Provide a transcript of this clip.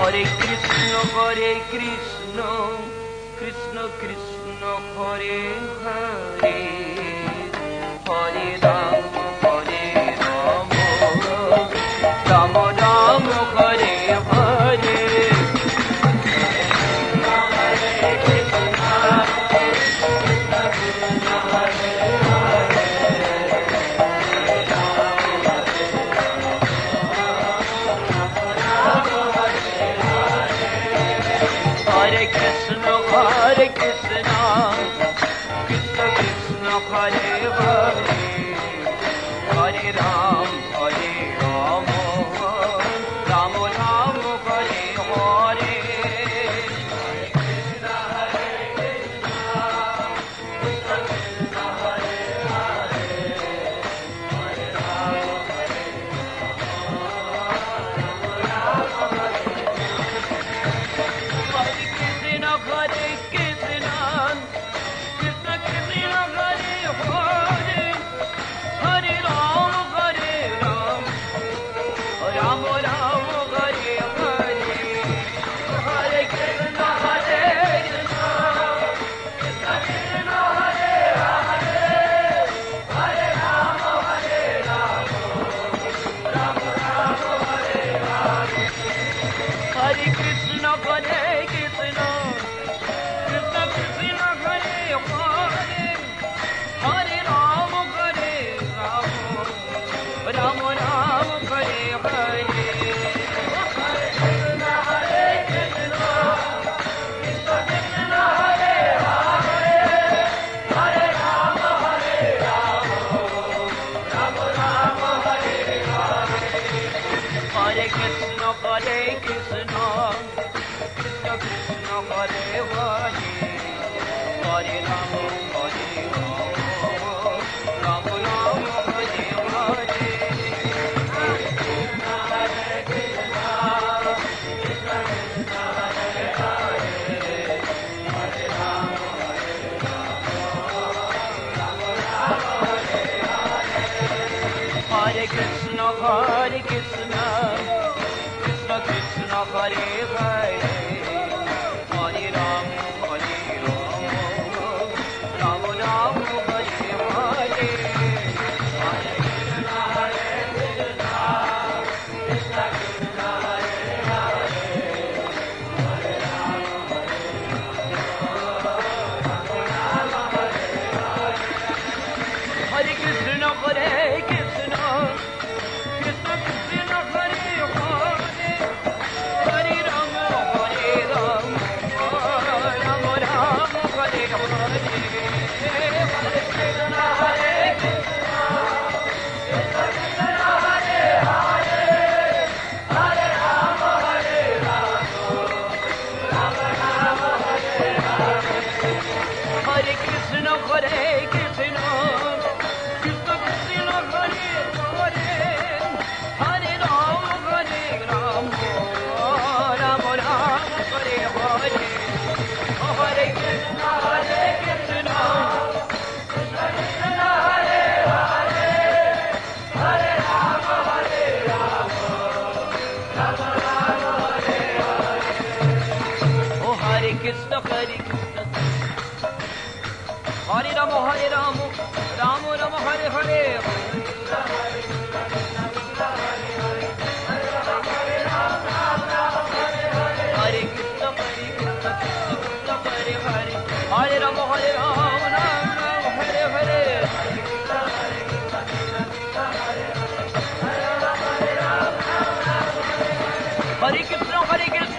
Hare Krishna, Krishna Krishna, Hare Hare, Hare Rama, Rama Rama, Hare Hare. Hare Krishna, Krishna Krishna, Hare Hare, Hare Ram, Rama Rama, Hare Hare. Hare Krishna, Krishna Krishna, Hare Hare, Hare Rama, Rama Rama, Hare Hare. Hare Krishna, Krishna Krishna, Hare Hare, Hare Rama, Rama Rama, Hare Hare. Hare Krishna, Krishna Krishna, Hare Hare, Hare Rama, Rama Rama, Hare Hare. Hare Krishna, Krishna Krishna, Hare Hare, Hare Rama, Rama Rama, Hare Hare. Hare Krishna, Krishna Krishna, Hare Hare, Hare Rama, Rama Rama, Hare Hare. Hare Krishna, Krishna Krishna, Hare Hare, Hare Rama, Rama Rama, Hare Hare. Oh, Hare Krishna, Hare Rama, Rama Rama, Hare Hare. Hare Krishna, Hare Rama, Rama Rama, Hare Hare. Hare Krishna, Krishna